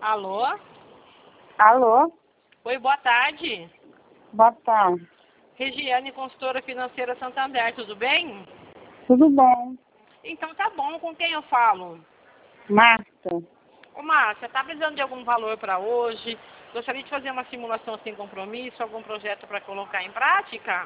Alô? Alô? Oi, boa tarde. Boa tarde. Regiane, consultora financeira Santander, tudo bem? Tudo bom? Então tá bom, com quem eu falo? Marta? Ô Márcia, tá precisando de algum valor para hoje? Gostaria de fazer uma simulação sem compromisso, algum projeto para colocar em prática?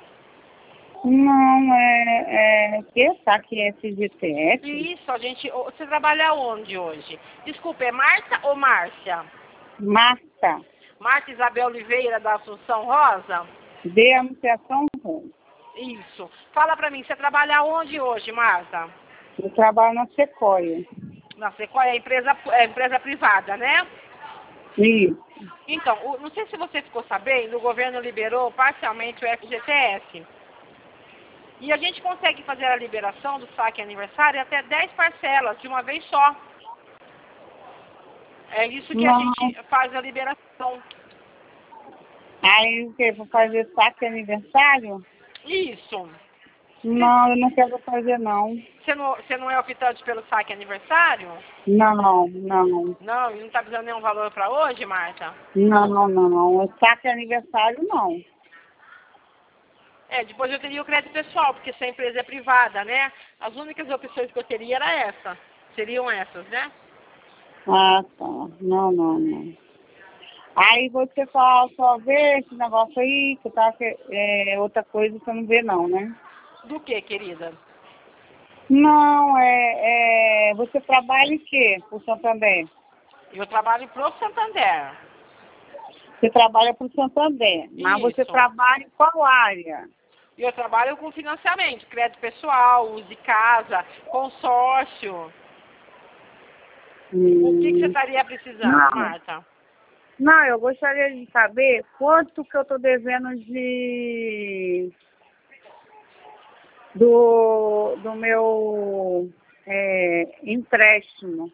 Não, que saque FGTS? Isso, a gente... Você trabalha onde hoje? Desculpa, é Marta ou Márcia? Marta, Marta Isabel Oliveira, da Assunção Rosa? de Anunciação Ramos. Isso. Fala pra mim, você trabalha onde hoje, Marta? Eu trabalho na Sequoia. Na Sequoia, é empresa privada, né? Isso. Então, não sei se você ficou sabendo, o governo liberou parcialmente o FGTS. E a gente consegue fazer a liberação do saque aniversário até 10 parcelas de uma vez só. É isso que a Não. gente faz a liberação. Aí o que? Vou fazer saque aniversário? Isso. Não, eu não quero fazer não. Você não é optante pelo saque aniversário? Não. Não, e não está precisando nenhum valor para hoje, Marta? Não. O saque aniversário não. Depois eu teria o crédito pessoal, porque se a empresa é privada, né? As únicas opções que eu teria seriam essas, né? Ah, tá. Não. Aí você só vê esse negócio aí, que tá, outra coisa você não vê não, né? Do que, querida? Não, você trabalha em quê, por Santander? Eu trabalho pro Santander. Você trabalha por Santander, mas você Isso. trabalha em qual área? E eu trabalho com financiamento, crédito pessoal, uso de casa, consórcio. O que você estaria precisando, Marta? Não, eu gostaria de saber quanto que eu estou devendo do meu empréstimo.